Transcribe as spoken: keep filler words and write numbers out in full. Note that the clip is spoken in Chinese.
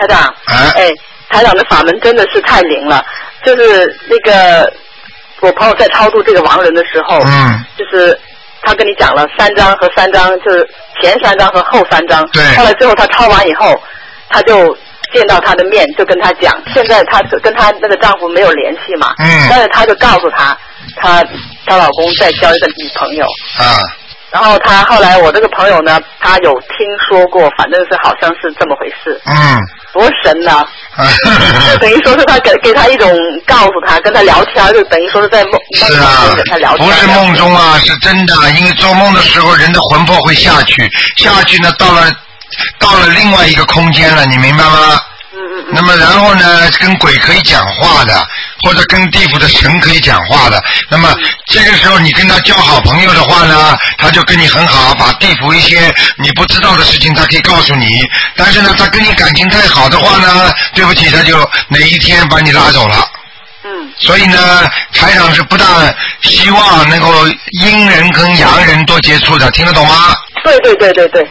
台长， 啊、 哎，台长的法门真的是太灵了。就是那个我朋友在超度这个亡人的时候， 嗯， 就是他跟你讲了三张和三张，就是前三张和后三张。 对。 后来最后他抄完以后，他就见到他的面，就跟他讲，现在她跟她那个丈夫没有联系嘛， 嗯， 但是他就告诉他，她她老公在交一个女朋友。 啊。 然后他后来我这个朋友呢，他有听说过，反正是好像是这么回事。 嗯。 多神呐、啊！就等于说是他给给他一种告诉他，跟他聊天，就等于说是在梦是啊， 跟他聊天。 不是梦中啊，是真的。因为做梦的时候，人的魂魄会下去，下去呢，到了到了另外一个空间了，你明白吗？ 嗯嗯嗯。 那么然后呢，跟鬼可以讲话的，或者跟地府的神可以讲话的。那么这个时候你跟他交好朋友的话呢，他就跟你很好，把地府一些你不知道的事情他可以告诉你。但是呢，他跟你感情太好的话呢，对不起，他就哪一天把你拉走了。 嗯。 所以呢，台长是不但希望能够阴人跟阳人多接触的，听得懂吗？ 对对对对对。